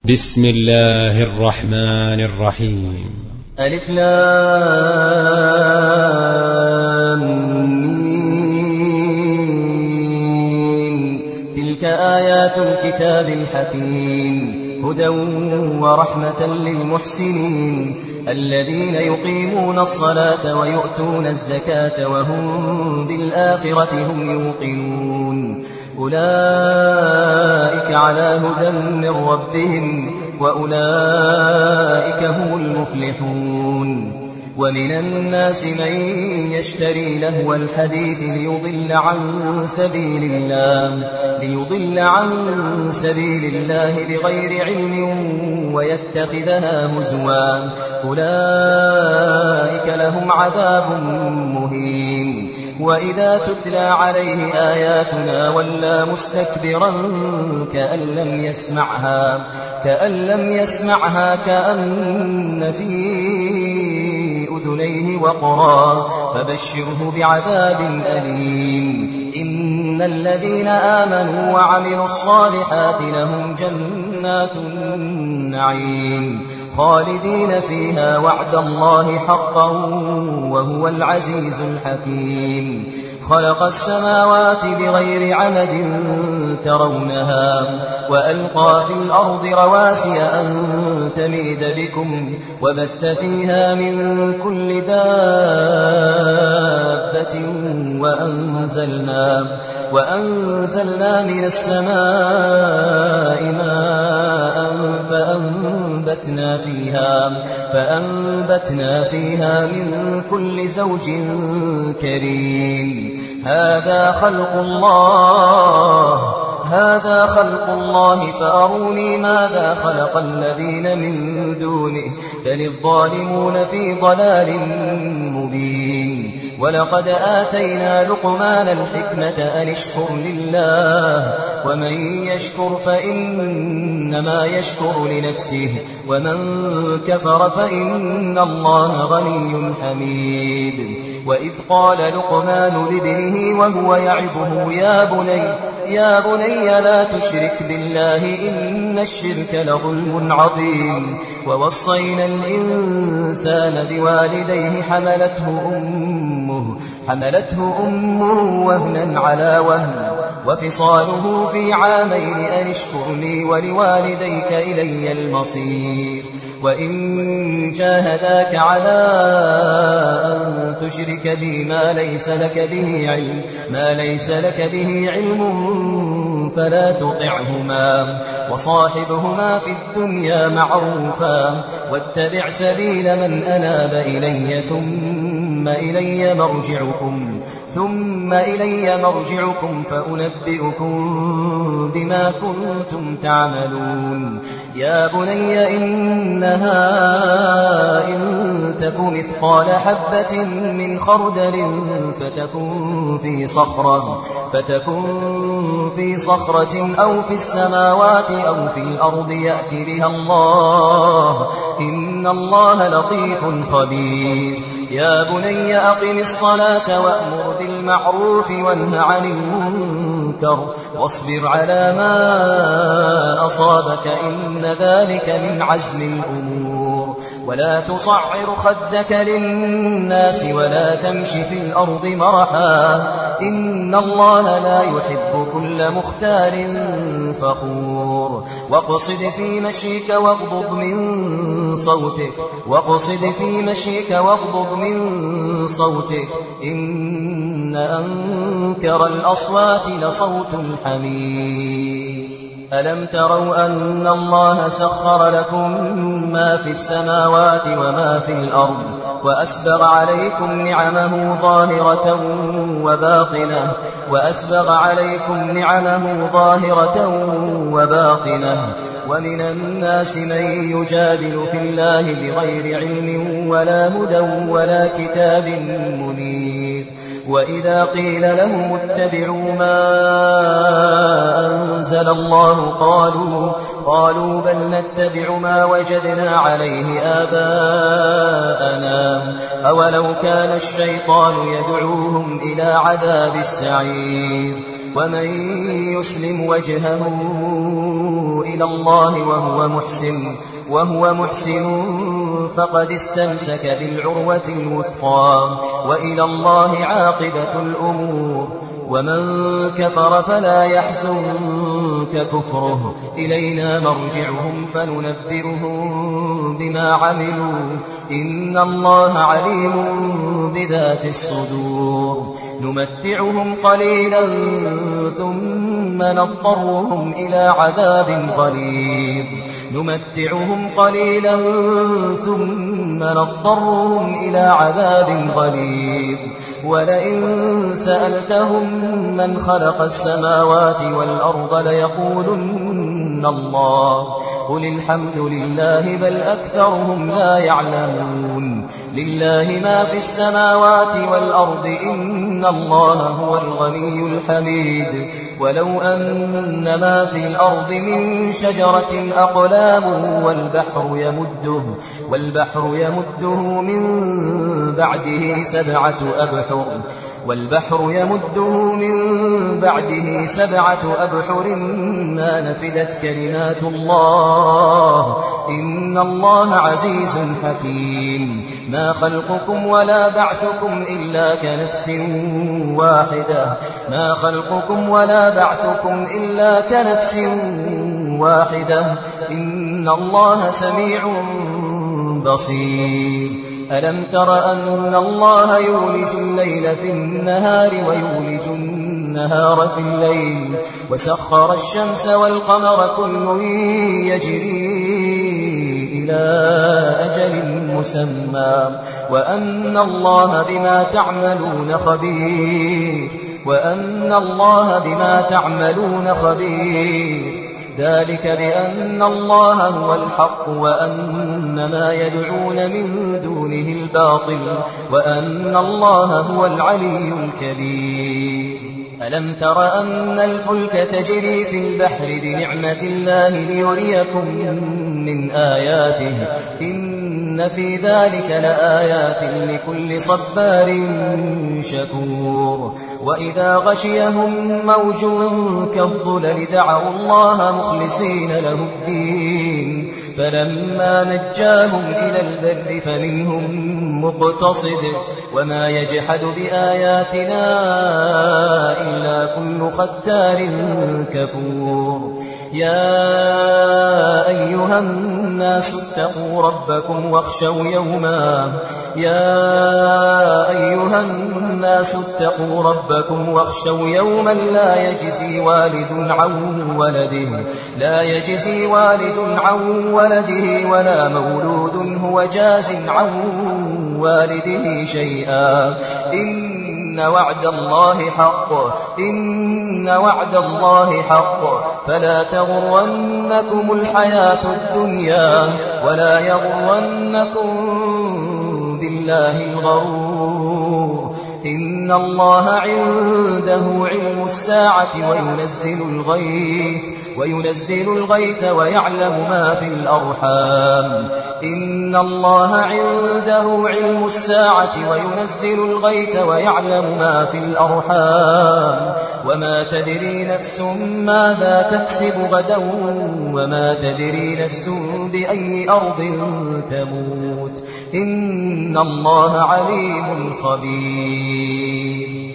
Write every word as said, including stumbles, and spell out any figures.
بسم الله الرحمن الرحيم. ألف لام ميم. تلك آيات الكتاب الحكيم هدى ورحمة للمحسنين الذين يقيمون الصلاة ويؤتون الزكاة وهم بالآخرة هم يوقنون أولئك على هدى من ربهم وأولئك هم المفلحون. ومن الناس من يشتري لهو الحديث ليضل عن سبيل الله ليضل عن سبيل الله بغير علم ويتخذها هزوا أولئك لهم عذاب مهين. وإذا تتلى عليه آياتنا ولى مستكبرا كأن لم يسمعها كأن لم يسمعها كأن في أذنيه وقرا فبشره بعذاب أليم. إن الذين آمنوا وعملوا الصالحات لهم جنات النعيم خالدين فيها وعد الله حقا وهو العزيز الحكيم. خلق السماوات بغير عمد ترونها وألقى في الأرض رواسي أن تميد بكم وبث فيها من كل دابة وأنزلنا, وأنزلنا من السماء ماء فأنبتنا فيها, فأنبتنا فيها من كل زوج كريم. هذا خلق الله هذا خلق الله فأروني ماذا خلق الذين من دونه بل الظالمون في ضلال مبين. ولقد آتينا لقمان الحكمة أن اشكر لله ومن يشكر فإنما يشكر لنفسه ومن كفر فإن الله غني حميد. وإذ قال لقمان لابنه وهو يعظه يا بني يا بني لا تشرك بالله إن الشرك لظلم عظيم. ووصينا الإنسان بوالديه حملته أمه حملته أمه وهنا على وهن وفصاله في عامين أن اشكر لي ولوالديك إلي المصير. وإن جاهداك على أن تشرك بي ما ليس لك به علم ما ليس لك به علم فلا تطعهما وصاحبهما في الدنيا معروفا واتبع سبيل من أناب إلي ثم إلي مرجعكم ثم إلي مرجعكم فأنبئكم بما كنتم تعملون. يا بني إنها إن تك مثقال حبة من خردل فتكن في صخرة فتكن في صخرة أو في السماوات أو في الأرض يأت بها الله إن الله لطيف خبير. يا بني أقم الصلاة وأمر بالمعروف وانه عن المنكر واصبر على ما أصابك إن ذلك من عزم الأمور. ولا تصعر خدك للناس ولا تمش في الأرض مرحا إن الله لا يحب كل مختال فخور. واقصد في مشيك واغضض من صوتك واقصد في مشيك واغضض من صوتك إن أنكر الأصوات لصوت الحمير. ألم تروا أن الله سخر لكم ما في السماوات وما في الأرض وأسبغ عليكم نعمه ظاهرة وباطنة وأسبغ عليكم نعمه ظاهرة وباطنة. ومن الناس من يجادل في الله بغير علم ولا هدى ولا كتاب منير. وإذا قيل لهم اتبعوا ما أنزل الله قالوا قالوا بل نتبع ما وجدنا عليه آباءنا أولو كان الشيطان يدعوهم إلى عذاب السعير. ومن يسلم وجهه إلى الله وهو محسن وهو محسن فقد استمسك بالعروة الوثقى وإلى الله عاقبة الأمور. ومن كفر فلا يحزنك كفره إلينا مرجعهم فننبئهم بما عملوا إن الله عليم بذات الصدور. نمتعهم قليلا ثم نضطرهم إلى عذاب غليظ نمتعهم قليلا ثم نضطرهم إلى عذاب غليظ ولئن سألتهم من خلق السماوات والأرض ليقولن الله قل الحمد لله بل أكثرهم لا يعلمون. لله ما في السماوات والأرض إن الله هو الغني الحميد. ولو أن ما في الأرض من شجرة أقلام والبحر يمده, والبحر يمده من بعده سبعة أبحر والبحر يمده من بعده سبعة أبحر ما نفدت كلمات الله إن الله عزيز حكيم. ما خلقكم ولا بعثكم إلا كنفس واحدة ما خلقكم ولا بعثكم إلا كنفس واحدة إن الله سميع بصير. ألم تر أن الله يولج الليل في النهار ويولج النهار في الليل وسخر الشمس والقمر كل يجري إلى أجل مسمى وأن الله بما تعملون خبير وأن الله بما تعملون خبير. ذلك بأن الله هو الحق وأن ما يدعون من دونه الباطل وأن الله هو العلي الكبير. ألم تر أن الفلك تجري في البحر بنعمة الله ليريكم من آياته إن في ذلك لآيات لكل صبار شكور. وإذا غشيهم موج كالظلل دعوا الله مخلصين له الدين فلما نجاهم إلى البر فمنهم مقتصد وما يجحد بآياتنا إلا كل ختار كفور. يا أيها الناس اتقوا ربكم واخشوا يوما يا أيها الناس اتقوا ربكم واخشوا يوما لا يجزي والد عن ولده لا يجزي والد عن ولده ولا مولود هو جاز عن والده شيئا إن وعد الله حق إن وعد الله حق فلا تغرنكم الحياة الدنيا ولا يغرنكم بالله الغرور. إن الله عنده علم الساعة وينزل الغيث وينزل الغيث ويعلم ما في الأرحام إن الله عنده علم الساعة وينزل الغيث ويعلم ما في الأرحام وما تدري نفس ماذا تكسب غدا وما تدري نفس بأي أرض تموت إن الله عليم خبير.